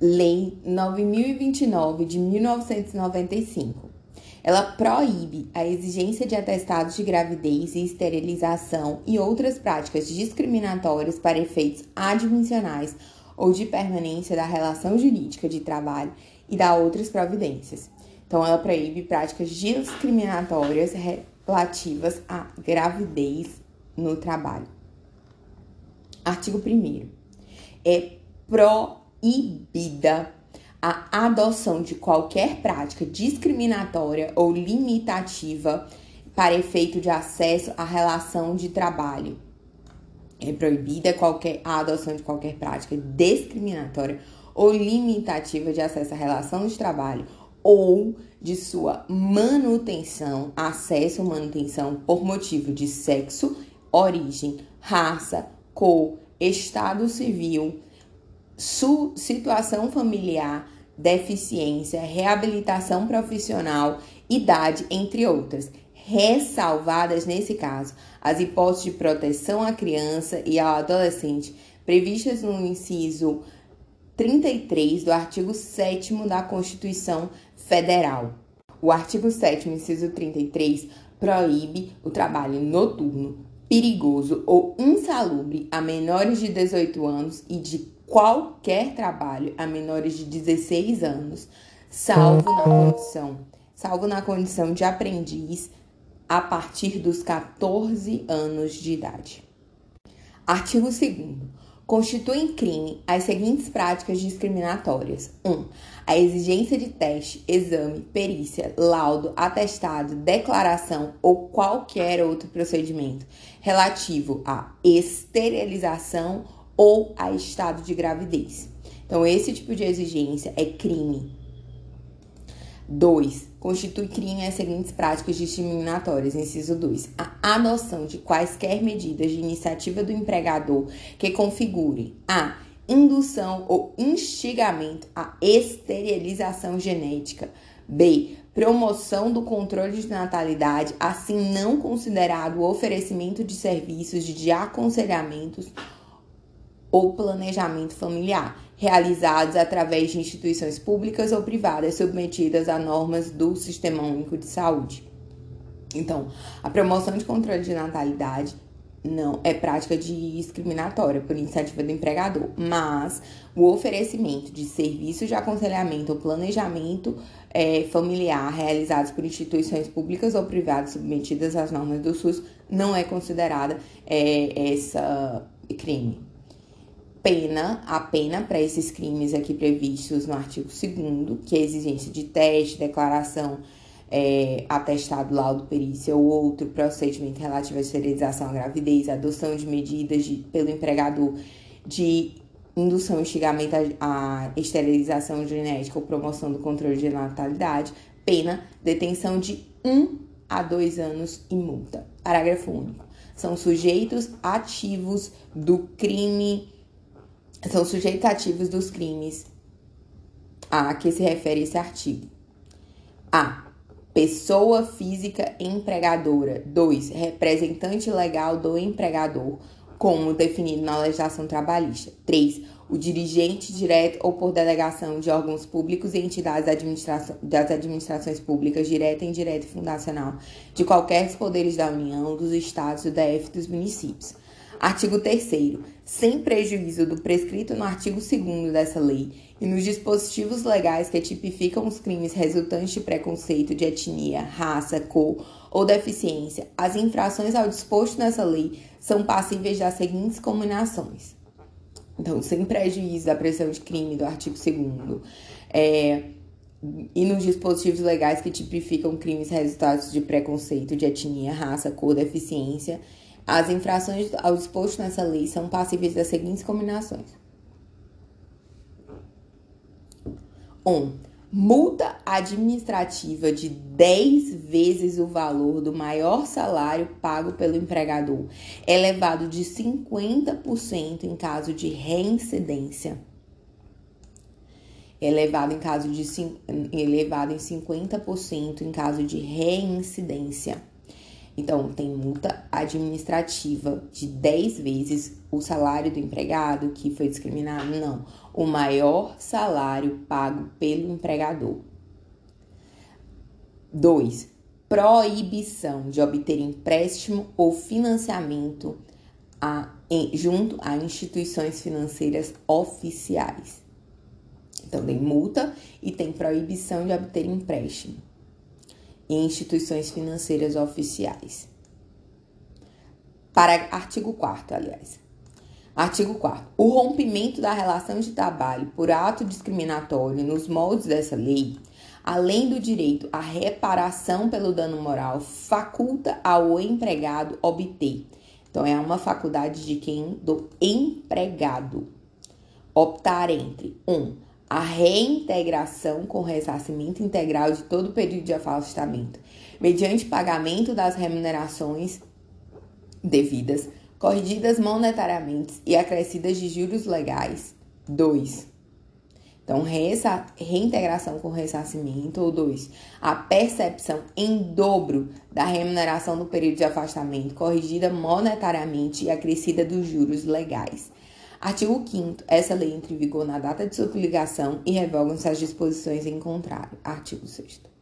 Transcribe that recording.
Lei 9.029 de 1995. Ela proíbe a exigência de atestados de gravidez e esterilização e outras práticas discriminatórias para efeitos admissionais ou de permanência da relação jurídica de trabalho e da outras providências. Então, ela proíbe práticas discriminatórias relativas à gravidez no trabalho. Artigo 1º. É proibida a adoção de qualquer prática discriminatória ou limitativa para efeito de acesso à relação de trabalho. É proibida a adoção de qualquer prática discriminatória ou limitativa de acesso à relação de trabalho ou de sua manutenção, acesso ou manutenção por motivo de sexo, origem, raça, cor, estado civil, situação familiar, deficiência, reabilitação profissional, idade, entre outras, ressalvadas, nesse caso, as hipóteses de proteção à criança e ao adolescente previstas no inciso 33 do artigo 7º da Constituição Federal. O artigo 7º, inciso 33, proíbe o trabalho noturno, perigoso ou insalubre a menores de 18 anos e de qualquer trabalho a menores de 16 anos, salvo na condição de aprendiz a partir dos 14 anos de idade. Artigo 2º. Constituem crime as seguintes práticas discriminatórias. 1. A exigência de teste, exame, perícia, laudo, atestado, declaração ou qualquer outro procedimento relativo à esterilização ou a estado de gravidez. Então, esse tipo de exigência é crime. 2. Constitui crime as seguintes práticas discriminatórias. Inciso 2. A adoção de quaisquer medidas de iniciativa do empregador que configurem a indução ou instigamento à esterilização genética. B. Promoção do controle de natalidade, assim não considerado o oferecimento de serviços de aconselhamentos ou planejamento familiar, realizados através de instituições públicas ou privadas submetidas a normas do Sistema Único de Saúde. Então, a promoção de controle de natalidade não é prática discriminatória por iniciativa do empregador, mas o oferecimento de serviços de aconselhamento ou planejamento familiar realizados por instituições públicas ou privadas submetidas às normas do SUS não é considerada essa crime. A pena para esses crimes aqui previstos no artigo 2º, que é a exigência de teste, declaração, atestado, laudo, perícia ou outro procedimento relativo à esterilização, à gravidez, adoção de medidas pelo empregador de indução e instigamento à esterilização genética ou promoção do controle de natalidade, pena, detenção de 1 a 2 anos e multa. Parágrafo único. São sujeitos ativos dos crimes a que se refere esse artigo. A. Pessoa física empregadora. 2. Representante legal do empregador, como definido na legislação trabalhista. 3. O dirigente direto ou por delegação de órgãos públicos e entidades das administrações públicas, direta, indireta e fundacional, de qualquer dos poderes da União, dos Estados, do DF e dos municípios. Artigo 3º. Sem prejuízo do prescrito no artigo 2º dessa lei e nos dispositivos legais que tipificam os crimes resultantes de preconceito de etnia, raça, cor ou deficiência, as infrações ao disposto nessa lei são passíveis das seguintes combinações. Então, sem prejuízo da prescrição de crime do artigo 2º e nos dispositivos legais que tipificam crimes resultantes de preconceito de etnia, raça, cor, deficiência, as infrações ao disposto nessa lei são passíveis das seguintes combinações. 1. Multa administrativa de 10 vezes o valor do maior salário pago pelo empregador, elevado de 50% em caso de reincidência. Elevado em 50% em caso de reincidência. Então, tem multa administrativa de 10 vezes o salário do empregado que foi discriminado? Não. O maior salário pago pelo empregador. 2. Proibição de obter empréstimo ou financiamento junto a instituições financeiras oficiais. Então, tem multa e tem proibição de obter empréstimo em instituições financeiras oficiais. Artigo 4º, aliás. Artigo 4º. O rompimento da relação de trabalho por ato discriminatório nos moldes dessa lei, além do direito à reparação pelo dano moral, faculta ao empregado obter. Então, é uma faculdade de quem? Do empregado. Optar entre 1. A reintegração com ressarcimento integral de todo o período de afastamento, mediante pagamento das remunerações devidas, corrigidas monetariamente e acrescidas de juros legais. 2. Então, reintegração com ressarcimento. Ou 2. A percepção em dobro da remuneração no período de afastamento, corrigida monetariamente e acrescida dos juros legais. Artigo 5º. Essa lei entra em vigor na data de sua publicação e revogam-se as disposições em contrário. Artigo 6º.